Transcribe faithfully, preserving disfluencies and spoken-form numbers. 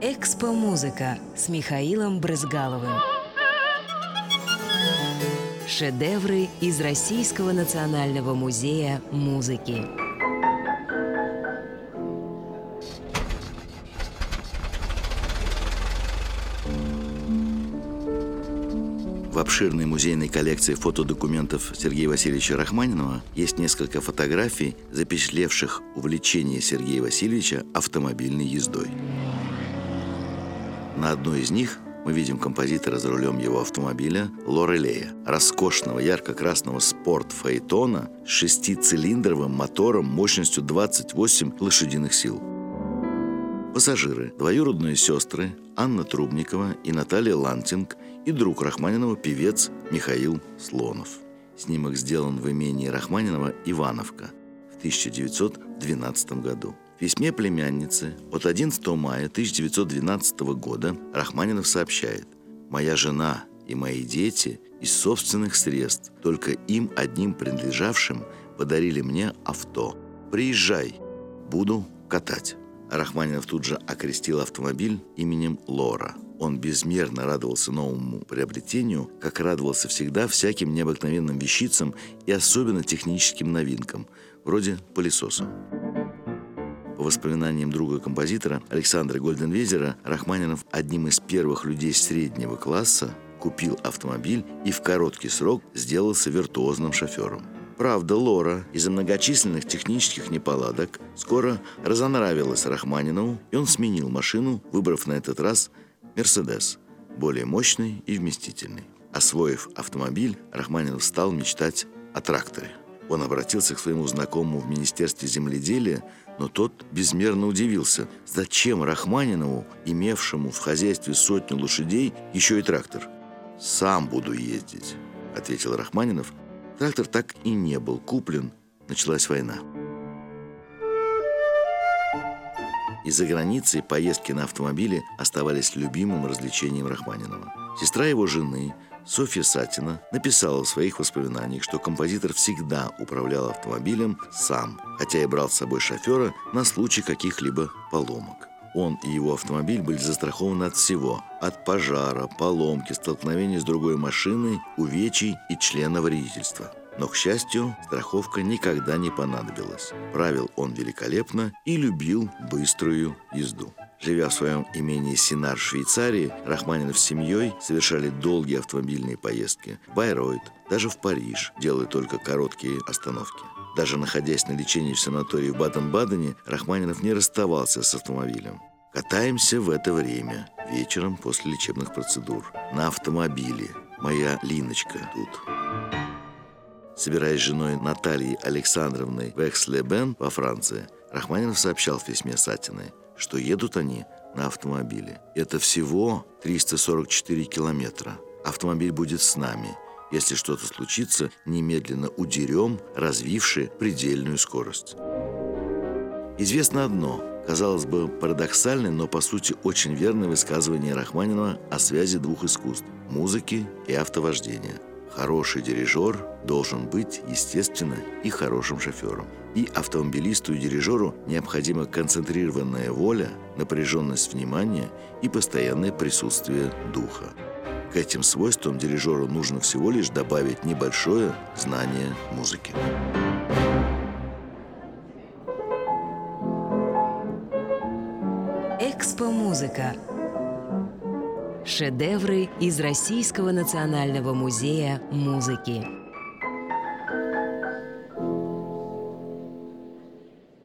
Экспо-музыка с Михаилом Брызгаловым. Шедевры из Российского национального музея музыки. В обширной музейной коллекции фотодокументов Сергея Васильевича Рахманинова есть несколько фотографий, запечатлевших увлечение Сергея Васильевича автомобильной ездой. На одной из них мы видим композитора за рулем его автомобиля Лорелея, роскошного ярко-красного спорт-фаэтона с шестицилиндровым мотором мощностью двадцать восемь лошадиных сил. Пассажиры – двоюродные сестры Анна Трубникова и Наталья Лантинг и друг Рахманинова, певец Михаил Слонов. Снимок сделан в имении Рахманинова Ивановка в тысяча девятьсот двенадцатом году. В письме племянницы от одиннадцатого мая тысяча девятьсот двенадцатого года Рахманинов сообщает: «Моя жена и мои дети из собственных средств, только им одним принадлежавшим, подарили мне авто. Приезжай, буду катать». Рахманинов тут же окрестил автомобиль именем Лора. Он безмерно радовался новому приобретению, как радовался всегда всяким необыкновенным вещицам и особенно техническим новинкам, вроде пылесоса. По воспоминаниям друга композитора Александра Гольденвезера, Рахманинов одним из первых людей среднего класса купил автомобиль и в короткий срок сделался виртуозным шофером. Правда, Лора из-за многочисленных технических неполадок скоро разонравилась Рахманинову, и он сменил машину, выбрав на этот раз «Мерседес», более мощный и вместительный. Освоив автомобиль, Рахманинов стал мечтать о тракторе. Он обратился к своему знакомому в Министерстве земледелия, но тот безмерно удивился, зачем Рахманинову, имевшему в хозяйстве сотню лошадей, еще и трактор. «Сам буду ездить», — ответил Рахманинов. Трактор так и не был куплен, началась война. Из-за границы поездки на автомобиле оставались любимым развлечением Рахманинова. Сестра его жены, Софья Сатина, написала в своих воспоминаниях, что композитор всегда управлял автомобилем сам, хотя и брал с собой шофера на случай каких-либо поломок. Он и его автомобиль были застрахованы от всего – от пожара, поломки, столкновения с другой машиной, увечий и члена вредительства. Но, к счастью, страховка никогда не понадобилась. Правил он великолепно и любил быструю езду. Живя в своем имении Синар в Швейцарии, Рахманинов с семьей совершали долгие автомобильные поездки в Байройт, даже в Париж, делая только короткие остановки. Даже находясь на лечении в санатории в Баден-Бадене, Рахманинов не расставался с автомобилем. Катаемся в это время, вечером после лечебных процедур, на автомобиле. Моя Линочка тут. Собираясь с женой Натальей Александровной в Экс-Ле-Бен во Франции, Рахманинов сообщал в письме Сатиной, что едут они на автомобиле. Это всего триста сорок четыре километра. Автомобиль будет с нами. Если что-то случится, немедленно удерем, развивши предельную скорость. Известно одно, казалось бы, парадоксальное, но по сути очень верное высказывание Рахманинова о связи двух искусств – музыки и автовождения. Хороший дирижер должен быть, естественно, и хорошим шофером. И автомобилисту и дирижеру необходима концентрированная воля, напряженность внимания и постоянное присутствие духа. К этим свойствам дирижеру нужно всего лишь добавить небольшое знание музыки. Экспо-музыка. Шедевры из Российского национального музея музыки.